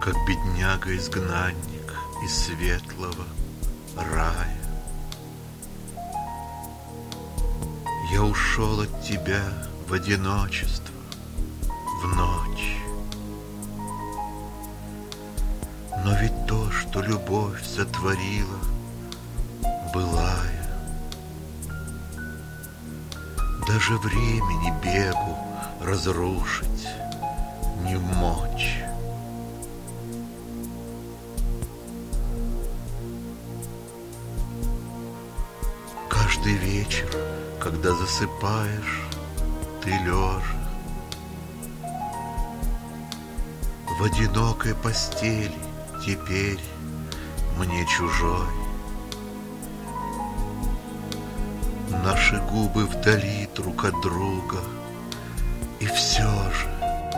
как бедняга-изгнанник из светлого рая. Я ушел от тебя в одиночество, в ночь. Но ведь то, что любовь сотворила, былая. Даже времени бегу разрушить не мочь. Каждый вечер, когда засыпаешь, ты лежа в одинокой постели, теперь мне чужой. Наши губы вдали друг от друга, и все же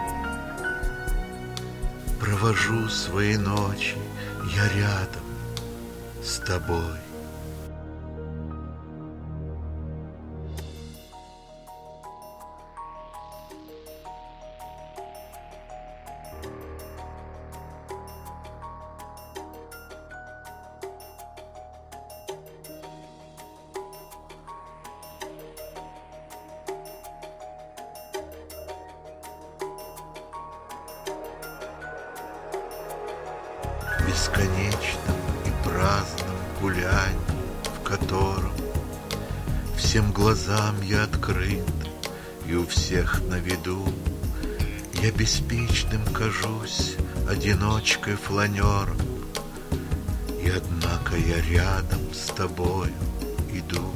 провожу свои ночи я рядом с тобой. Бесконечном и праздном гулянье, в котором всем глазам я открыт и у всех на виду, я беспечным кажусь одиночкой-фланером, и однако я рядом с тобою иду.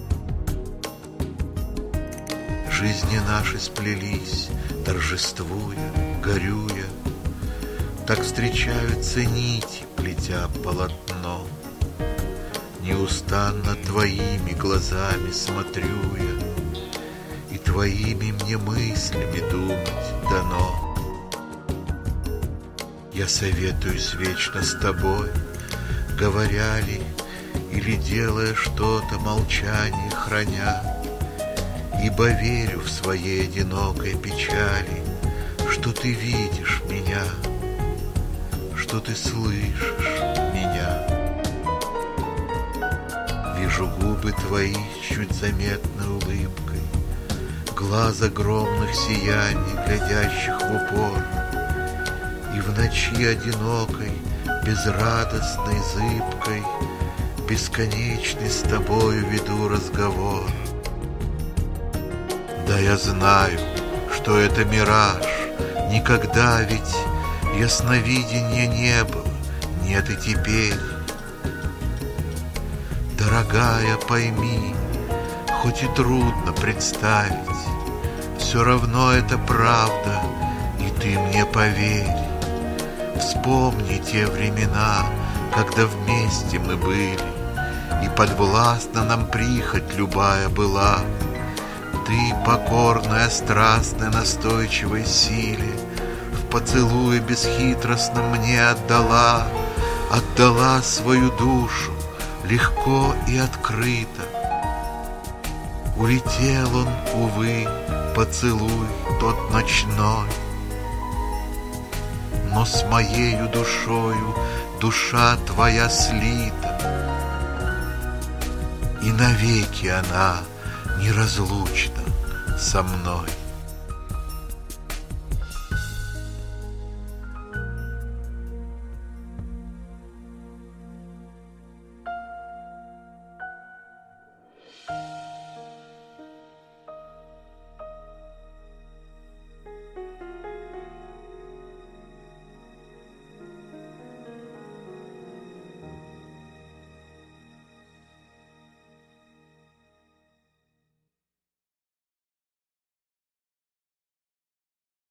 Жизни наши сплелись, торжествуя, горюя, так встречаются нити, плетя полотно. Неустанно твоими глазами смотрю я, и твоими мне мыслями думать дано. Я советуюсь вечно с тобой, говоря ли или делая что-то, молчание храня, ибо верю в своей одинокой печали, что ты видишь меня, что ты слышишь меня. Вижу губы твои с чуть заметной улыбкой, глаз огромных сияний, глядящих в упор, и в ночи одинокой, безрадостной, зыбкой, бесконечный с тобою веду разговор. Да, я знаю, что это мираж, никогда ведь ясновидения не было, нет и теперь. Дорогая, пойми, хоть и трудно представить, все равно это правда, и ты мне поверь. Вспомни те времена, когда вместе мы были, и подвластна нам прихоть любая была. Ты, покорная, страстной, настойчивой силе, в поцелуе бесхитростном мне отдала свою душу легко и открыто. Улетел он, увы, поцелуй тот ночной, но с моею душою душа твоя слита, и навеки она неразлучна со мной.